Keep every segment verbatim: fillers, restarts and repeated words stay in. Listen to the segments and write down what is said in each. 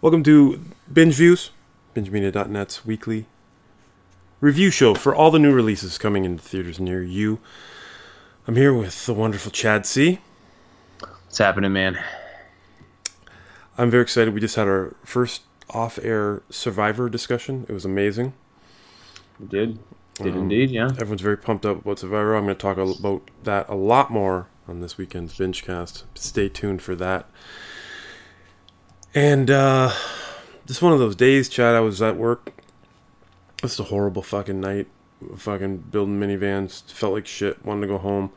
Welcome to Binge Views, binge media dot net's weekly review show for all the new releases coming into theaters near you. I'm here with the wonderful Chad C. What's happening, man? I'm very excited. We just had our first off-air Survivor discussion. It was amazing. We did. Did Um, indeed, yeah. Everyone's very pumped up about Survivor. I'm going to talk about that a lot more on this weekend's BingeCast. Stay tuned for that. And uh, just one of those days, Chad, I was at work. This is a horrible fucking night. Fucking building minivans. Felt like shit. Wanted to go home.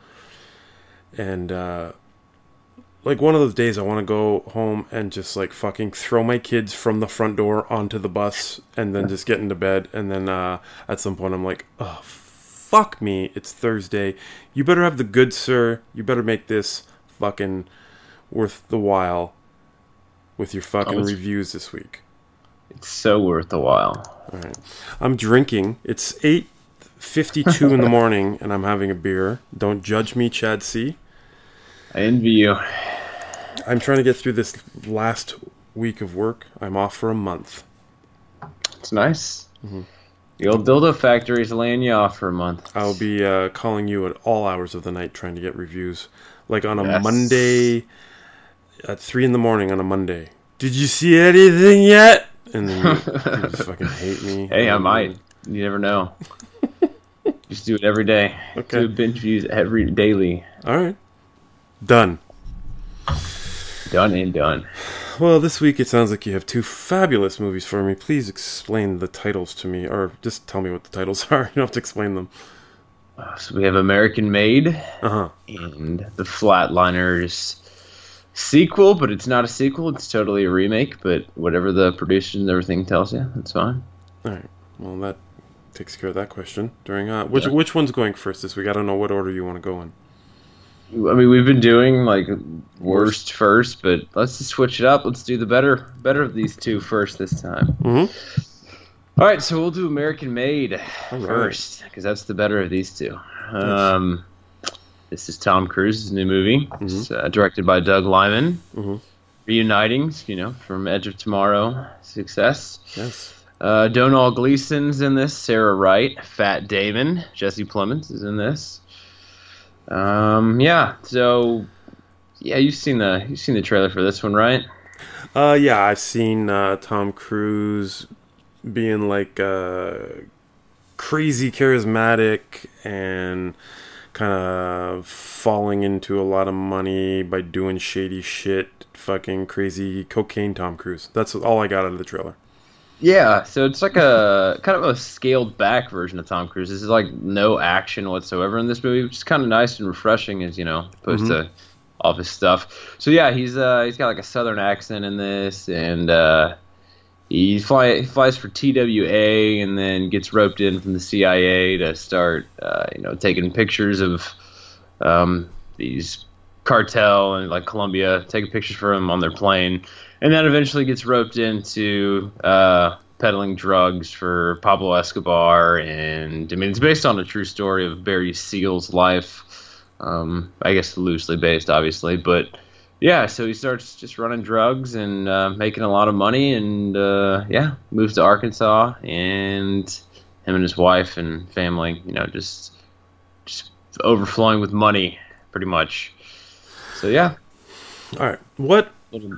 And uh, like one of those days I want to go home and just like fucking throw my kids from the front door onto the bus and then just get into bed. And then uh, at some point I'm like, oh, fuck me. It's Thursday. You better have the goods, sir. You better make this fucking worth the while with your fucking Oh, it's- reviews this week. It's so worth a while. All right. I'm drinking. It's eight fifty-two in the morning and I'm having a beer. Don't judge me, Chad C. I envy you. I'm trying to get through this last week of work. I'm off for a month. It's nice. Mm-hmm. The old dildo factory's laying you off for a month. I'll be uh, calling you at all hours of the night trying to get reviews. Like on a Yes. Monday at three in the morning on a Monday. Did you see anything yet? And then you, you just fucking hate me. Hey, I might. You never know. Just do it every day. Okay. Do binge views every daily. All right. Done. Done and done. Well, this week it sounds like you have two fabulous movies for me. Please explain the titles to me, or just tell me what the titles are. You don't have to explain them. Uh, So we have American Made Uh-huh. and The Flatliners sequel, but it's not a sequel. It's totally a remake, but whatever the producer and everything tells you, that's fine. All right. Well, that takes care of that question. During uh, which Yeah. which one's going first this week? I don't know what order you want to go in. I mean, we've been doing like worst first, but let's just switch it up. Let's do the better, better of these two first this time. Mm-hmm. All right, so we'll do American Made All right. first because that's the better of these two. Um, this is Tom Cruise's new movie. It's uh, directed by Doug Liman, Mm-hmm. reuniting, you know, from Edge of Tomorrow success. Yes. Uh, Donald Gleason's in this. Sarah Wright, Fat Damon, Jesse Plemons is in this. Um, yeah. So, yeah, you've seen the you've seen the trailer for this one, right? Uh, yeah, I've seen uh, Tom Cruise being like uh, crazy charismatic and kind of falling into a lot of money by doing shady shit, fucking crazy cocaine Tom Cruise. That's all I got out of the trailer. Yeah. So it's like a kind of a scaled back version of Tom Cruise. This is like no action whatsoever in this movie, which is kind of nice and refreshing, as you know, opposed Mhm. to all his stuff. So yeah, he's uh he's got like a southern accent in this, and uh, he fly he flies for T W A, and then gets roped in from the C I A to start uh, you know taking pictures of um, these cartel and like Colombia, taking pictures for them on their plane, and then eventually gets roped into uh, peddling drugs for Pablo Escobar. And I mean, it's based on a true story of Barry Seal's life. Um, I guess loosely based, obviously, but yeah. So he starts just running drugs and uh, making a lot of money, and uh, yeah, moves to Arkansas, and him and his wife and family, you know, just just overflowing with money, pretty much. So yeah. All right. What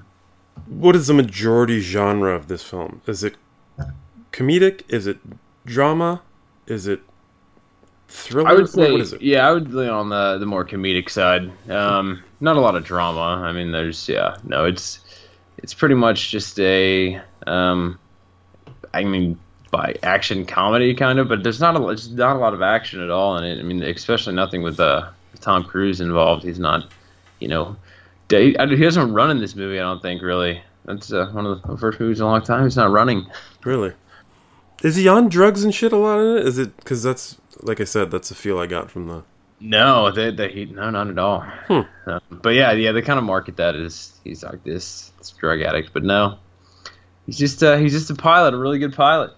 what is the majority genre of this film? Is it comedic? Is it drama? Is it thriller? I would say, what is it? yeah, I would lean on the the more comedic side. Um, not a lot of drama. I mean, there's, yeah, no, it's it's pretty much just a, um, I mean, by action comedy kind of, but there's not a there's not a lot of action at all in it. I mean, especially nothing with uh, Tom Cruise involved. He's not, you know, he, he doesn't run in this movie. I don't think really. That's uh, one of the first movies in a long time he's not running. Really? Is he on drugs and shit a lot in it? Is it because that's like I said, that's the feel I got from the. No, they, they, he, no, not at all. Hmm. Um, but yeah, yeah, they kind of market that as he's like this, this drug addict. But no, he's just uh, he's just a pilot, a really good pilot.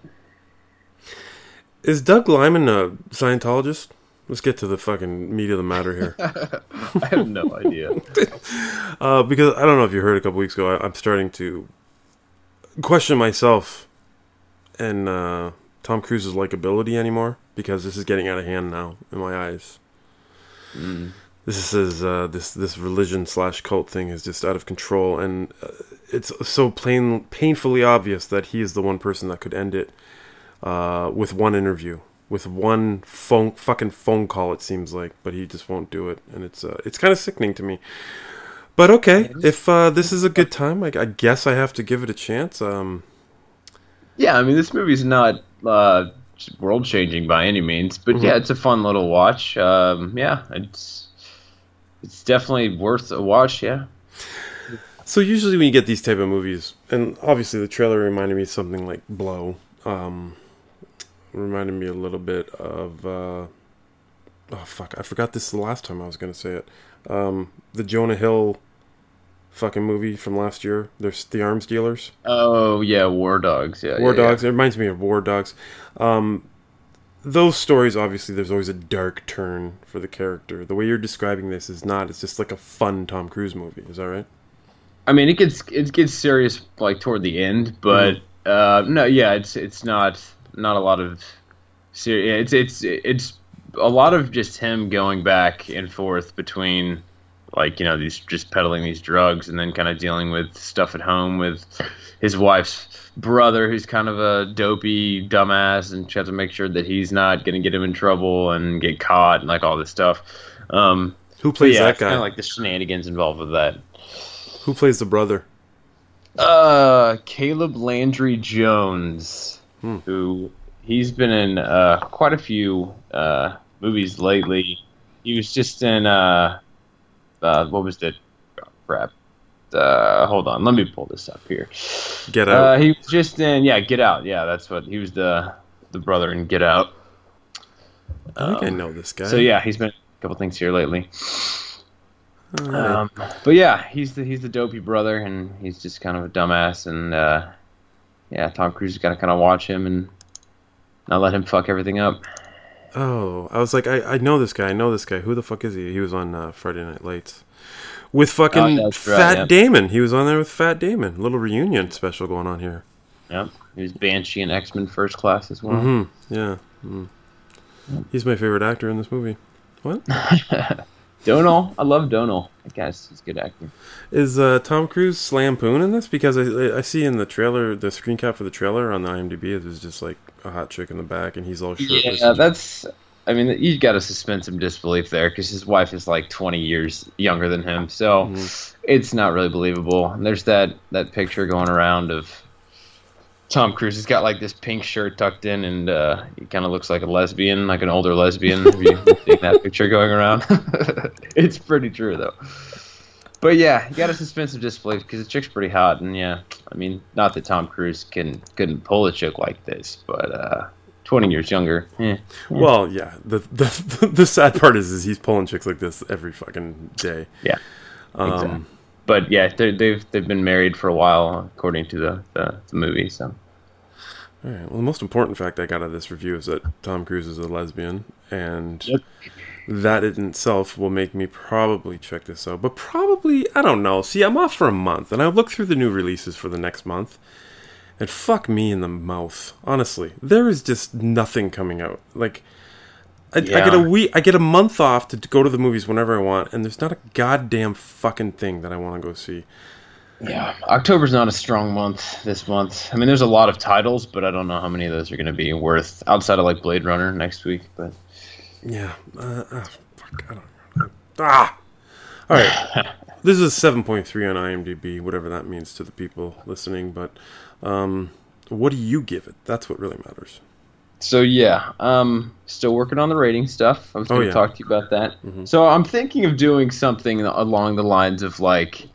Is Doug Liman a Scientologist? Let's get to the fucking meat of the matter here. I have no idea. uh, because I don't know if you heard a couple weeks ago, I, I'm starting to question myself and uh, Tom Cruise's likability anymore, because this is getting out of hand now in my eyes. Mm. This is uh, this this religion slash cult thing is just out of control, and uh, it's so plain painfully obvious that he is the one person that could end it uh, with one interview, with one phone fucking phone call. It seems like, but he just won't do it, and it's uh, it's kind of sickening to me. But okay, if uh, this is a good time, I, I guess I have to give it a chance. Um, yeah, I mean, this movie's not uh, world changing by any means, but mm-hmm. yeah, it's a fun little watch. Um, yeah, it's. It's definitely worth a watch, yeah. So usually when you get these type of movies, and obviously the trailer reminded me of something like Blow. Um, reminded me a little bit of... Uh, oh, fuck. I forgot this the last time I was going to say it. Um, the Jonah Hill fucking movie from last year. There's The Arms Dealers. Oh, yeah, War Dogs. Yeah, War yeah, Dogs. Yeah. It reminds me of War Dogs. Um... Those stories, obviously, there's always a dark turn for the character. The way you're describing this is not. It's just like a fun Tom Cruise movie. Is that right? I mean, it gets it gets serious like toward the end, but mm-hmm. uh, no, yeah, it's it's not not a lot of serious. It's it's it's a lot of just him going back and forth between, like, you know, these just peddling these drugs and then kind of dealing with stuff at home with his wife's brother, who's kind of a dopey dumbass, and she has to make sure that he's not going to get him in trouble and get caught and like all this stuff. Um, Who plays yeah, that it's guy? Kind of like the shenanigans involved with that. Who plays the brother? Uh, Caleb Landry Jones, hmm. who he's been in uh, quite a few uh, movies lately. He was just in uh, uh, what was the oh, crap? Uh, hold on, let me pull this up here. Get Out. Uh, he was just in, yeah, Get Out. Yeah, that's what he was the the brother in Get Out. I think um, I know this guy. So yeah, he's been in a couple things here lately. Right. Um, but yeah, he's the he's the dopey brother, and he's just kind of a dumbass, and uh, yeah, Tom Cruise has got to kind of watch him and not let him fuck everything up. Oh, I was like, I, I know this guy. I know this guy. Who the fuck is he? He was on uh, Friday Night Lights. With fucking oh, Fat right, yeah. Damon. He was on there with Fat Damon. Little reunion special going on here. Yep. He was Banshee in X-Men First Class as well. Mm-hmm. Yeah. Mm. He's my favorite actor in this movie. What? Donal. I love Donal. I guess he's a good actor. Is uh, Tom Cruise Slampoon in this? Because I I see in the trailer, the screen cap for the trailer on the IMDb, there's just like a hot chick in the back, and he's all shirtless. Yeah, that's... I mean, you got to suspend some disbelief there, because his wife is like twenty years younger than him, so mm-hmm. it's not really believable. And there's that, that picture going around of Tom Cruise. He's got like this pink shirt tucked in, and uh, he kind of looks like a lesbian, like an older lesbian. Have you seen that picture going around? It's pretty true, though. But yeah, you got to suspend some disbelief, because the chick's pretty hot, and yeah, I mean, not that Tom Cruise can couldn't pull a chick like this, but uh, twenty years younger. Eh. Well, yeah. The, the the sad part is, is he's pulling chicks like this every fucking day. Yeah. Um, exactly. But yeah, they've they've been married for a while, according to the, the, the movie. So. All right. Well, the most important fact I got out of this review is that Tom Cruise is a lesbian, and yep. that in itself will make me probably check this out. But probably, I don't know. See, I'm off for a month, and I look through the new releases for the next month. And fuck me in the mouth. Honestly, there is just nothing coming out. Like, I, yeah. I get a week, I get a month off to go to the movies whenever I want, and there's not a goddamn fucking thing that I want to go see. Yeah, October's not a strong month this month. I mean, there's a lot of titles, but I don't know how many of those are going to be worth outside of like Blade Runner next week. But yeah, uh, uh, fuck, I don't know. Ah, all right. This is a seven point three on IMDb, whatever that means to the people listening, but. Um, what do you give it? That's what really matters. So yeah, um, still working on the rating stuff. I was going to oh, yeah. talk to you about that. Mm-hmm. So I'm thinking of doing something along the lines of like,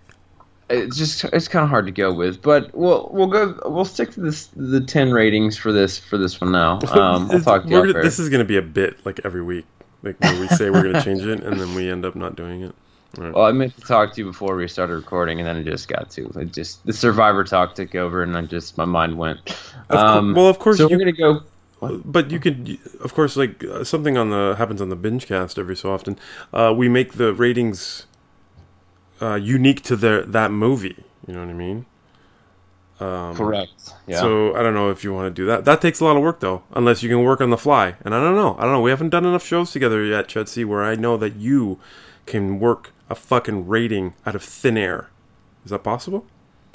it's just it's kind of hard to go with, but we'll we'll go we'll stick to this the ten ratings for this for this one now. Um, I'll talk to you. Gonna, this is going to be a bit like every week, like where we say we're going to change it and then we end up not doing it. Right. Well, I meant to talk to you before we started recording, and then I just got to. It just the Survivor talk took over, and I just my mind went. Of Um, co- well, of course, so you, we're gonna go. What? But you could, of course, like uh, something on the happens on the binge cast every so often. Uh, we make the ratings uh, unique to their that movie. You know what I mean? Um, Correct. Yeah. So I don't know if you want to do that. That takes a lot of work, though, unless you can work on the fly. And I don't know. I don't know. We haven't done enough shows together yet, Chudsy, where I know that you can work a fucking rating out of thin air. Is that possible?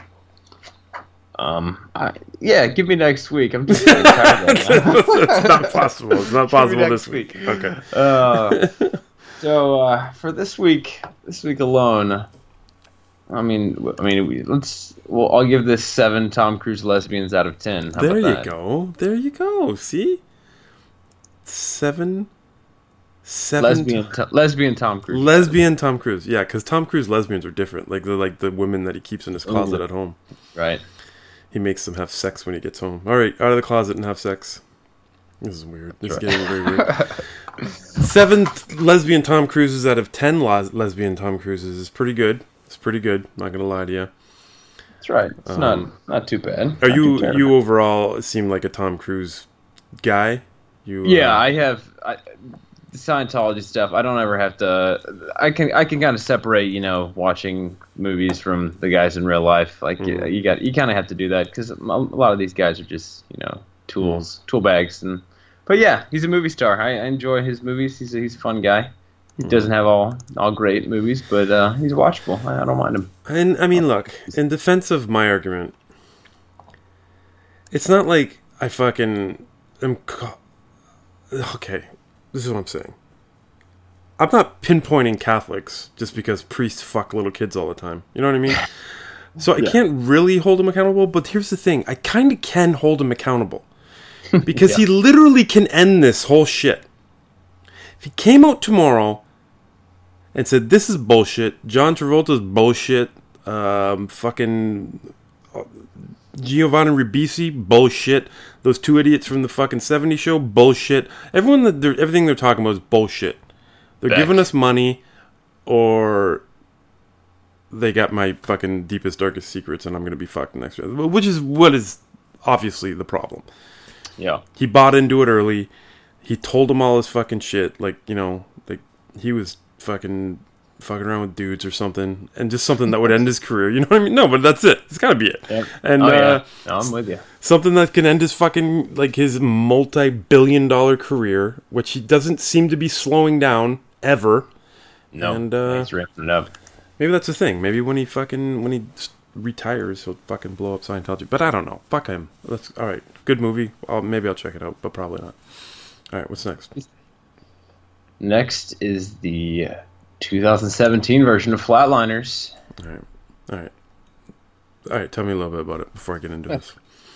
Um. I, yeah. Give me next week. I'm just getting tired of that. It's not possible. It's not possible this week. week. Okay. Uh, so uh, for this week, this week alone, I mean, I mean, we, let's. Well, I'll give this seven Tom Cruise lesbians out of ten. How there you that? go. There you go. See, seven, seven. Lesbian, to, lesbian Tom Cruise. Lesbian Tom Cruise. Yeah, because Tom Cruise lesbians are different. Like the like the women that he keeps in his closet Ooh. At home. Right. He makes them have sex when he gets home. All right, out of the closet and have sex. This is weird. This That's is right. getting very weird. Seven lesbian Tom Cruises out of ten les- lesbian Tom Cruises is pretty good. It's pretty good. Not gonna lie to you. That's right. It's Um, not not too bad. Are Not you too you overall seem like a Tom Cruise guy? You Yeah, uh, I have I, the Scientology stuff. I don't ever have to. I can I can kind of separate, you know, watching movies from the guys in real life. Like you, Mhm. you got you kind of have to do that because a lot of these guys are just, you know, tools, tool bags. And but yeah, he's a movie star. I, I enjoy his movies. He's a, he's a fun guy. He doesn't have all all great movies, but uh, he's watchable. I, I don't mind him. And I mean, look, in defense of my argument, it's not like I fucking am. Co- okay, this is what I'm saying. I'm not pinpointing Catholics just because priests fuck little kids all the time. You know what I mean? So I Yeah. can't really hold him accountable, but here's the thing. I kind of can hold him accountable. Because Yeah. he literally can end this whole shit. If he came out tomorrow and said, this is bullshit, John Travolta's bullshit, um, fucking uh, Giovanni Ribisi, bullshit, those two idiots from the fucking seventies show, bullshit. Everyone that they're, everything they're talking about is bullshit. They're Facts. giving us money, or they got my fucking deepest, darkest secrets, and I'm going to be fucked next year. Which is what is obviously the problem. Yeah. He bought into it early. He told him all his fucking shit. Like, you know, like he was fucking fucking around with dudes or something. And just something that would end his career. You know what I mean? No, but that's it. It's gotta be it. Yep. And Oh, uh, yeah. No, I'm with you. something that can end his fucking, like, his multi-billion dollar career, which he doesn't seem to be slowing down ever. No, And, uh, he's ramping it up. Maybe that's the thing. Maybe when he fucking, when he s- retires, he'll fucking blow up Scientology. But I don't know. Fuck him. Let's, alright. Good movie. I'll, maybe I'll check it out, but probably not. Alright, what's next? Next is the two thousand seventeen version of Flatliners. Alright. Alright. Alright, tell me a little bit about it before I get into this.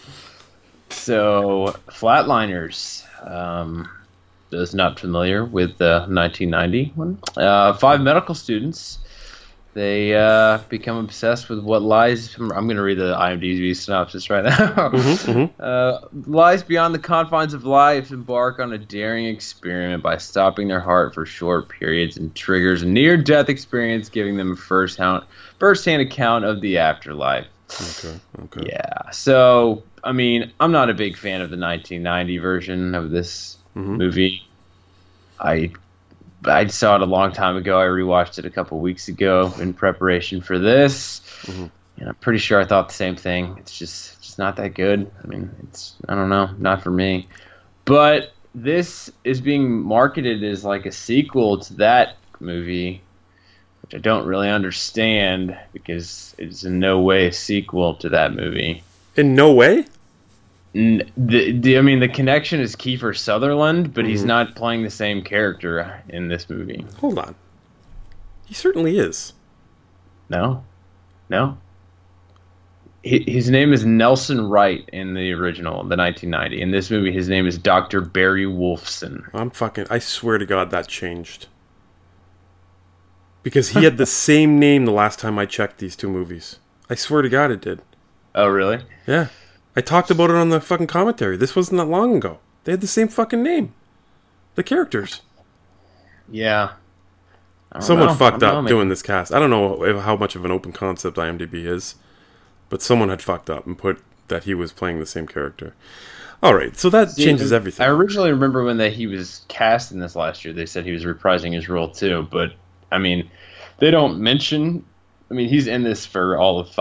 So, Flatliners. Um, those not familiar with the nineteen ninety one. Uh, five medical students. They uh, become obsessed with what lies. I'm going to read the IMDb synopsis right now. Mm-hmm, mm-hmm. Uh, lies beyond the confines of life embark on a daring experiment by stopping their heart for short periods and triggers a near-death experience, giving them a first-hand, first-hand account of the afterlife. Okay, okay. Yeah. So, I mean, I'm not a big fan of the nineteen ninety version of this Mhm. movie. I I saw it a long time ago. I rewatched it a couple weeks ago in preparation for this. Mhm. And I'm pretty sure I thought the same thing. It's just just not that good. I mean, it's I don't know, not for me. But this is being marketed as like a sequel to that movie, which I don't really understand because it's in no way a sequel to that movie. In no way? N- The, the I mean, the connection is Kiefer Sutherland, but he's Mhm. not playing the same character in this movie. Hold on. He certainly is. No, no. Hi- His name is Nelson Wright in the original, the nineteen ninety. In this movie, his name is Doctor Barry Wolfson. I'm fucking... I swear to God that changed. Because he had the same name the last time I checked these two movies. I swear to God it did. Oh, really? Yeah. I talked about it on the fucking commentary. This wasn't that long ago. They had the same fucking name. The characters. Yeah. I don't Someone know. fucked I don't know, up man. doing this cast. I don't know if, how much of an open concept IMDb is, but someone had fucked up and put that he was playing the same character. All right, so that See, changes everything. I originally remember when they, he was cast in this last year, they said he was reprising his role too. But, I mean, they don't mention... I mean, he's in this for all of five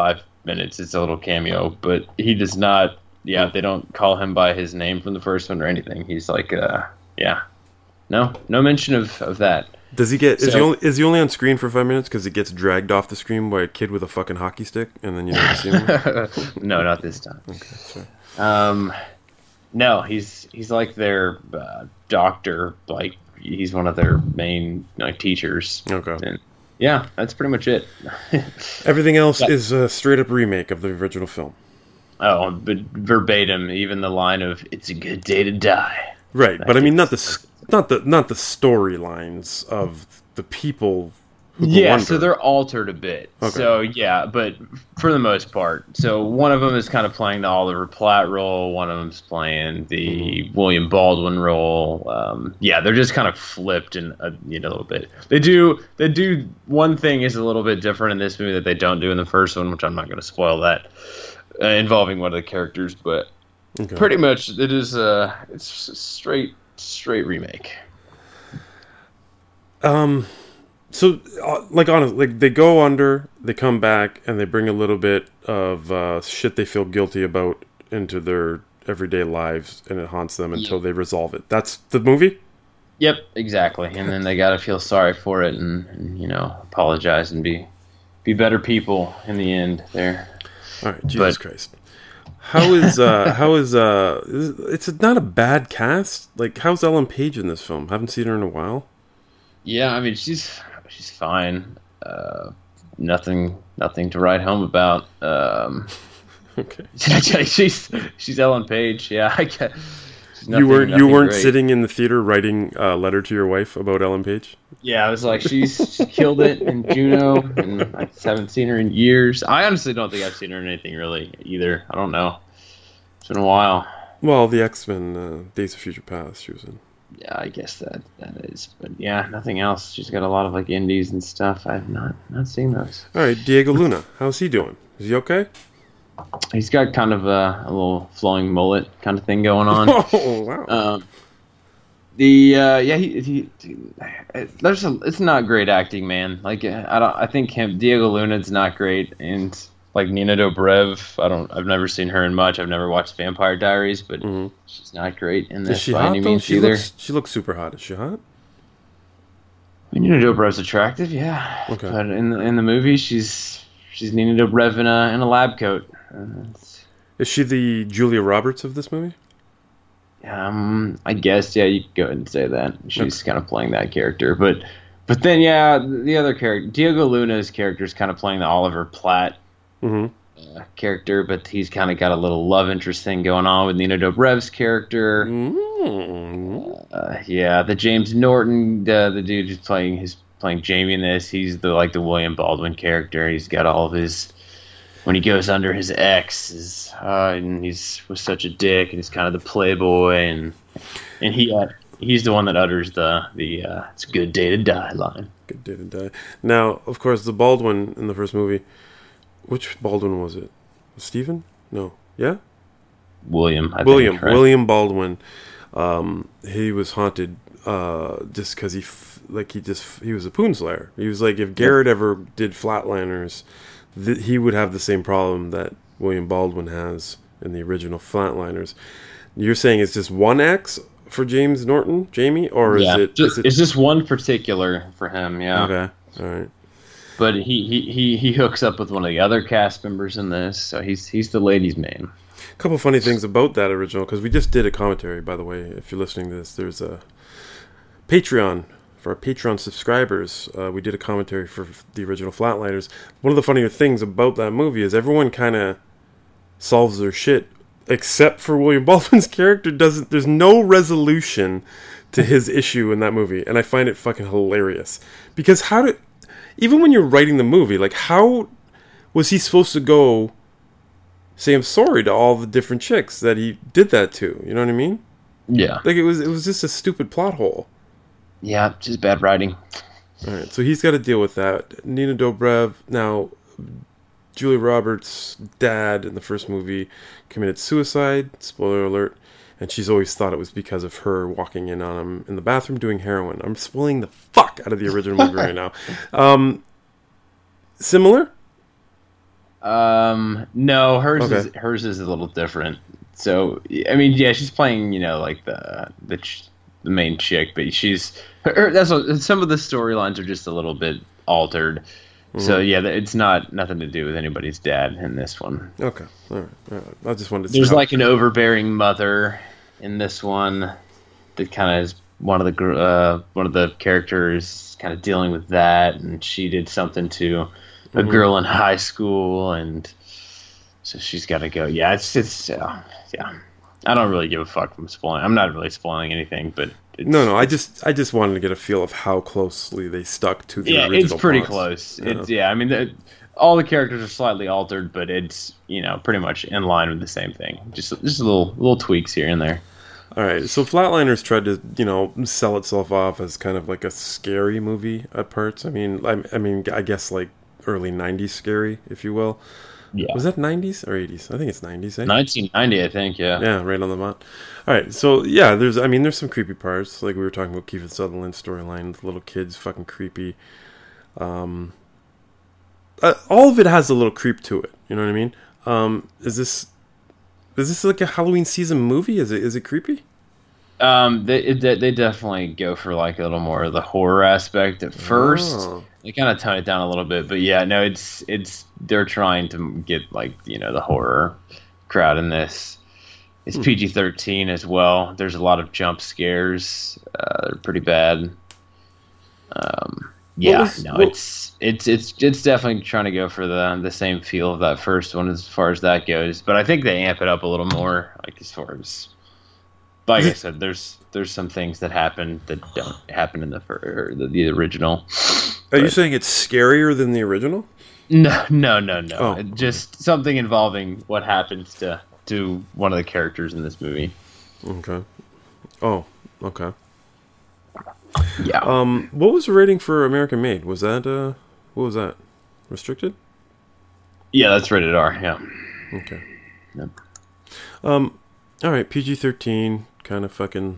minutes. It's a little cameo, but he does not. Yeah, they don't call him by his name from the first one or anything. He's like, uh, yeah, no, no mention of, of that. Does he get? So, is he only is he only on screen for five minutes because he gets dragged off the screen by a kid with a fucking hockey stick, and then you never see him? No, not this time. Okay, sorry. Um, no, he's he's like their uh, doctor. Like he's one of their main like teachers. Okay. And, yeah, that's pretty much it. Everything else But- is a straight up remake of the original film. Oh, but verbatim, even the line of "It's a good day to die." Right, That but I mean not the is- s- not the not the storylines of the people who go Yeah, under. so they're altered a bit. Okay. So yeah, but for the most part, so one of them is kind of playing the Oliver Platt role. One of them's playing the William Baldwin role. Um, yeah, they're just kind of flipped in a, you know, a little bit. They do they do one thing is a little bit different in this movie that they don't do in the first one, which I'm not going to spoil that, uh, involving one of the characters, but Okay. pretty much it is uh it's a straight straight remake. Um, so uh, like honestly, like they go under, they come back, and they bring a little bit of uh, shit they feel guilty about into their everyday lives, and it haunts them until Yeah. they resolve it. That's the movie. Yep, exactly. And then they got to feel sorry for it and, and, you know, apologize and be be better people in the end there. All right, Jesus But- Christ. How is uh how is uh is- it's not a bad cast. Like how's Ellen Page in this film? Haven't seen her in a while. Yeah, I mean, she's she's fine. Uh, nothing nothing to write home about. Um, Okay. she's she's Ellen Page. Yeah, I get. she's You nothing- weren't you nothing weren't great. sitting in the theater writing a letter to your wife about Ellen Page? Yeah, I was like, she's she killed it in Juno, and I just haven't seen her in years. I honestly don't think I've seen her in anything really either. I don't know. It's been a while. Well, the X-Men uh, Days of Future Past she was in. Yeah, I guess that that is. But yeah, nothing else. She's got a lot of like indies and stuff. I've not not seen those. All right, Diego Luna. How's he doing? Is he okay? He's got kind of a, a little flowing mullet kind of thing going on. Oh, wow. Um, the uh, yeah, he, he, he there's a, it's not great acting, man. Like I don't, I think him Diego Luna's not great, and like Nina Dobrev, I don't, I've never seen her in much. I've never watched Vampire Diaries, but Mhm. she's not great in Is this she by hot any though? means She either. looks she looks super hot. Is she hot? I mean, Nina Dobrev's attractive, yeah. Okay. But in the, in the movie, she's she's Nina Dobrev in a in a lab coat. Uh, it's- Is she the Julia Roberts of this movie? Um, I guess yeah, you could go ahead and say that she's kind of playing that character, but but then yeah, the other character, Diego Luna's character is kind of playing the Oliver Platt Mm-hmm. uh, character, but he's kind of got a little love interest thing going on with Nina Dobrev's character. Mm-hmm. Uh, yeah, the James Norton, uh, the dude who's playing his playing Jamie in this, he's the like the William Baldwin character. He's got all of his when he goes under his ex, is, uh, and he's was such a dick, and he's kind of the playboy, and and he uh, he's the one that utters the the uh, "It's a good day to die" line. Good day to die. Now, of course, the Baldwin in the first movie. Which Baldwin was it? Stephen? No. Yeah. William, I William. think, right? William Baldwin. Um, he was haunted uh, just because he f- like he just he was a poonslayer. He was like if Garrett ever did Flatliners, th- he would have the same problem that William Baldwin has in the original Flatliners. You're saying it's just one X for James Norton, Jamie, or is yeah, it? just, is it it's just one particular for him. Yeah. okay. All right. But he, he, he, he hooks up with one of the other cast members in this, so he's he's the ladies' man. A couple funny things about that original, because we just did a commentary, by the way. If you're listening to this, there's a Patreon for our Patreon subscribers. Uh, we did a commentary for the original Flatliners. One of the funnier things about that movie is everyone kind of solves their shit, except for William Baldwin's character. Doesn't there's no resolution to his issue in that movie, and I find it fucking hilarious. Because how did even when you're writing the movie, like how was he supposed to go say I'm sorry to all the different chicks that he did that to? You know what I mean? Yeah. Like it was it was just a stupid plot hole. Yeah, just bad writing. All right, so he's got to deal with that. Nina Dobrev, now Julia Roberts' dad in the first movie committed suicide. Spoiler alert. And she's always thought it was because of her walking in on him in the bathroom doing heroin. I'm spoiling the fuck out of the original movie right now. Um, similar? Um, no, hers Okay. is hers is a little different. So I mean, yeah, she's playing, you know, like the the ch- the main chick, but she's her, her- that's what, some of the storylines are just a little bit altered. So Mhm. yeah, th- it's not nothing to do with anybody's dad in this one. Okay. All right. All right. I just wanted to see There's how. like an overbearing mother in this one that kind of is one of the gr- uh, one of the characters kind of dealing with that, and she did something to a Mhm. girl in high school, and so she's got to go. Yeah, it's it's uh, yeah. I don't really give a fuck from spoiling. I'm not really spoiling anything, but it's, No, no. I just, I just wanted to get a feel of how closely they stuck to the yeah, original. it's pretty plots. close. Yeah. It's yeah. I mean, the, all the characters are slightly altered, but it's you know pretty much in line with the same thing. Just just little little tweaks here and there. All right. So Flatliners tried to, you know, sell itself off as kind of like a scary movie at parts. I mean, I, I mean, I guess like early nineties scary, if you will. Yeah, Was that nineties or eighties? I think it's nineties, eh? nineteen ninety, I think. Yeah. Yeah, right on the dot. All right, so yeah, there's, I mean, there's some creepy parts, like we were talking about Kiefer Sutherland's storyline with little kids, fucking creepy. Um, uh, all of it has a little creep to it. You know what I mean? Um, is this, is this like a Halloween season movie? Is it, is it creepy? Um, they it, they definitely go for like a little more of the horror aspect at first. Oh. They kind of tone it down a little bit, but yeah, no, it's it's they're trying to get like you know the horror crowd in this. It's Hmm. P G thirteen as well. There's a lot of jump scares. Uh, they're pretty bad. Um, yeah, was- no, what- it's it's it's it's definitely trying to go for the the same feel of that first one as far as that goes. But I think they amp it up a little more, like as far as like I said, there's there's some things that happen that don't happen in the fir- or the, the original. Are you But- saying it's scarier than the original? No, no, no, no. Oh. It- Just something involving what happens to to one of the characters in this movie. Okay. Oh, okay. Yeah. Um, what was the rating for American Made? Was that, uh, what was that? Restricted? Yeah, that's rated R. Yeah. Okay. Yep. Um, all right, P G thirteen, kind of fucking.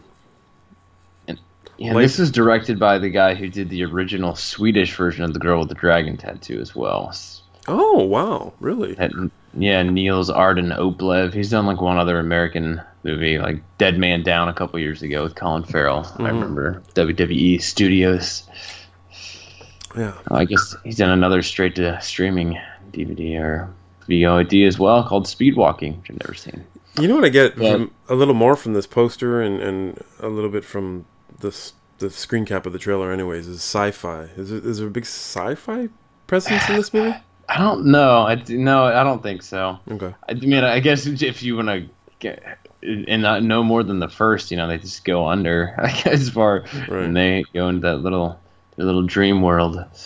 Yeah, Like- this is directed by the guy who did the original Swedish version of The Girl with the Dragon Tattoo as well. Oh wow, really? That, yeah, Niels Arden Oplev. He's done like one other American movie, like Dead Man Down, a couple years ago with Colin Farrell. I remember W W E Studios. Yeah. I guess he's done another straight to streaming D V D or V O D as well called Speedwalking, which I've never seen. You know what I get Yeah. from a little more from this poster and, and a little bit from this the screen cap of the trailer, anyways, is sci-fi. Is there, is there a big sci-fi presence in this movie? I don't know. I no, I don't think so. Okay. I mean, I guess if you want to get and not know more than the first, you know, they just go under. I guess as far Right. and they go into that little their little dream world, All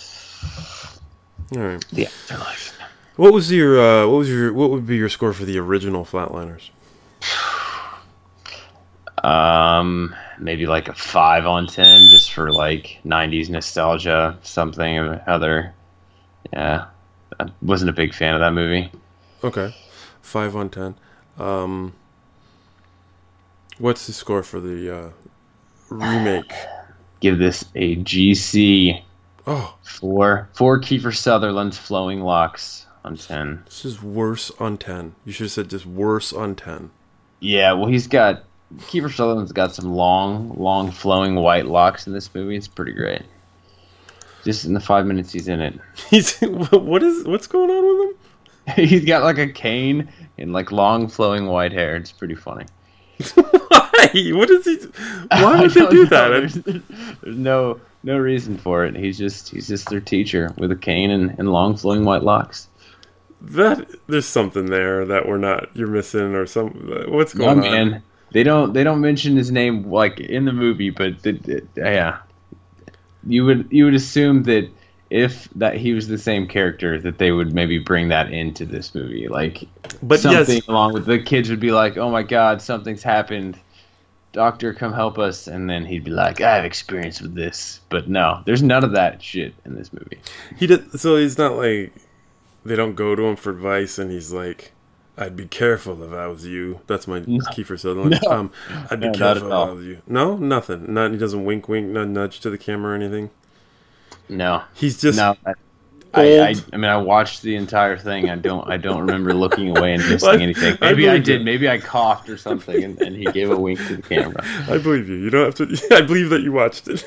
right. the afterlife. What was your uh, what was your what would be your score for the original Flatliners? Um, maybe like a five on ten, just for like nineties nostalgia, something or other. Yeah, I wasn't a big fan of that movie. Okay, five on ten. Um, what's the score for the uh, remake? Give this a G C Oh, for for Kiefer Sutherland's Flowing Locks on ten. this is worse on ten. You should have said just worse on ten. Yeah, well, he's got Kiefer Sutherland's got some long, long flowing white locks in this movie. It's pretty great. Just in the five minutes he's in it, He's what is what's going on with him? he's got like a cane and like long flowing white hair. It's pretty funny. Why? What is he? Why would I they don't do know. that? There's, there's no no reason for it. He's just he's just their teacher with a cane and, and long flowing white locks. That there's something there that we're not. You're missing or some. What's No going on? man, they don't they don't mention his name like in the movie, but the, the- yeah, you would you would assume that if that he was the same character, that they would maybe bring that into this movie, like But something yes, along with the kids would be like, "Oh my God, something's happened, Doctor, come help us," and then he'd be like, "I have experience with this," but no, there's none of that shit in this movie. he did. So he's not like they don't go to him for advice, and he's like, "I'd be careful if I was you." That's my Kiefer Sutherland. No. Um, I'd be No, not careful at if I all. was you. No, nothing. Not he doesn't wink, wink, nudge, nudge to the camera or anything. No, He's just no, I- I, I, I mean, I watched the entire thing. I don't, I don't remember looking away and missing Well, anything. Maybe I I, believe did. you. Maybe I coughed or something, and, and he gave a wink to the camera. I believe you. You don't have to. I believe that you watched it.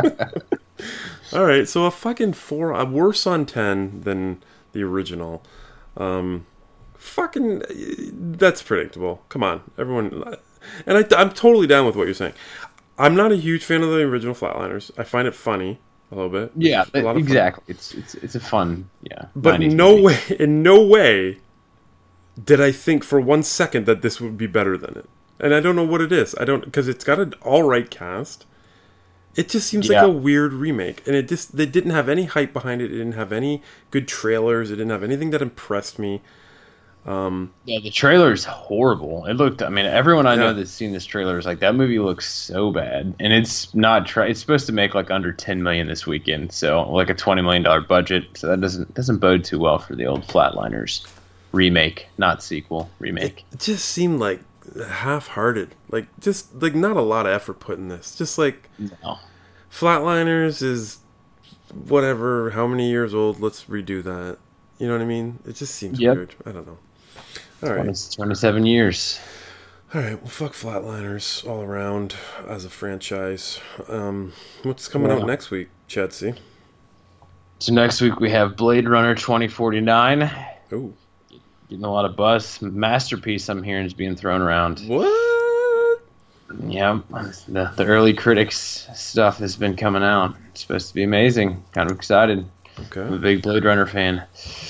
All right, so a fucking four, a worse on ten than the original. Um, fucking, that's predictable. Come on, everyone. And I, I'm totally down with what you're saying. I'm not a huge fan of the original Flatliners. I find it funny a little bit. Yeah, a lot of exactly. Fun. It's it's it's a fun, yeah. But in no movie. way, in no way, did I think for one second that this would be better than it. And I don't know what it is. I don't because it's got an all right cast. It just seems yeah. like a weird remake, and it just they didn't have any hype behind it. It didn't have any good trailers. It didn't have anything that impressed me. Um, yeah, the trailer is horrible. It looked. I mean, everyone I yeah. know that's seen this trailer is like that movie looks so bad, and it's not. Tra- it's supposed to make like under ten million this weekend, so like a twenty million dollar budget. So that doesn't doesn't bode too well for the old Flatliners remake, not sequel remake. It just seemed like half-hearted, like just like not a lot of effort put in this. Just like no. Flatliners is whatever, how many years old? Let's redo that. You know what I mean? It just seems yep. weird. I don't know. All right, twenty-seven years. All right, well, fuck Flatliners all around as a franchise. Um, what's coming yeah. out next week, Chadsy? So next week we have Blade Runner twenty forty-nine. Ooh. Getting a lot of buzz. Masterpiece, I'm hearing, is being thrown around. What? Yeah, the, the early critics stuff has been coming out. It's supposed to be amazing. Kind of excited. Okay. I'm a big Blade Runner fan.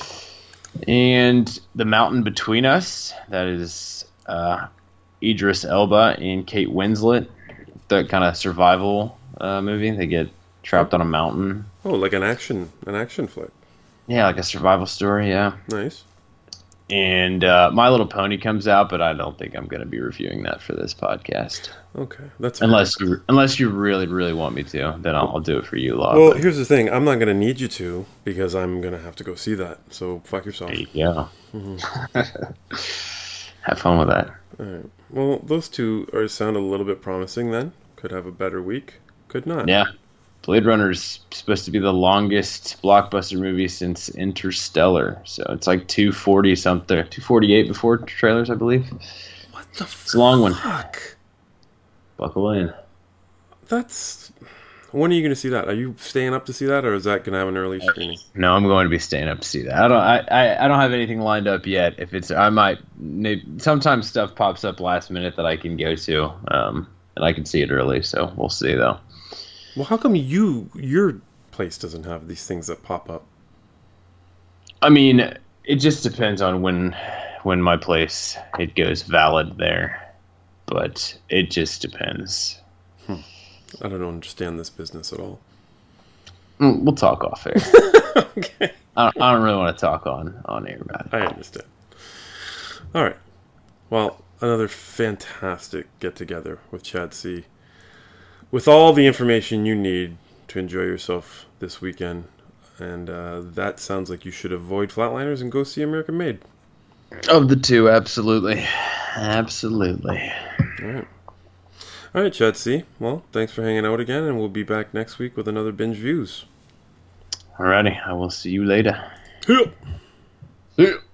And The Mountain Between Us, that is uh, Idris Elba and Kate Winslet. That kind of survival uh, movie. They get trapped on a mountain. Oh, like an action, an action flick. Yeah, like a survival story, yeah. Nice. And uh, My Little Pony comes out, but I don't think I'm going to be reviewing that for this podcast. Okay, that's unless fair. you unless you really really want me to, then I'll, I'll do it for you, Law. Well, here's the thing: I'm not going to need you to because I'm going to have to go see that. So fuck yourself. Yeah. Mm-hmm. Have fun with that. All right. Well, those two are sound a little bit promising. Then could have a better week. Could not. Yeah. Blade Runner's supposed to be the longest blockbuster movie since Interstellar. So it's like two forty something, two forty-eight before trailers, I believe. What the fuck? It's a long one. Buckle in. That's... When are you going to see that? Are you staying up to see that, or is that going to have an early screening? No, I'm going to be staying up to see that. I don't. I, I, I don't have anything lined up yet. If it's, I might. Maybe, sometimes stuff pops up last minute that I can go to, um, and I can see it early. So we'll see, though. Well, how come you your place doesn't have these things that pop up? I mean, it just depends on when when my place it goes valid there, but it just depends. Hmm. I don't understand this business at all. We'll talk off air. Okay. I don't, I don't really want to talk on on air about it. I understand. All right. Well, another fantastic get together with Chad C. With all the information you need to enjoy yourself this weekend. And uh, that sounds like you should avoid Flatliners and go see American Made. Of the two, absolutely. Absolutely. All right. All right, Chad C. Well, thanks for hanging out again, and we'll be back next week with another Binge Views. Alrighty, I will see you later. Yeah. Yeah.